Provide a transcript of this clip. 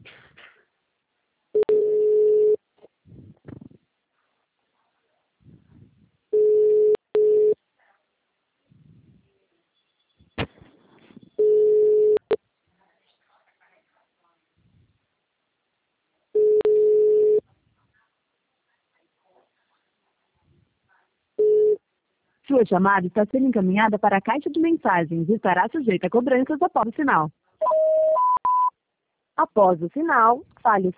Sua chamada está sendo encaminhada para a caixa de mensagens e estará sujeita a cobranças após o sinal. Após o sinal, fale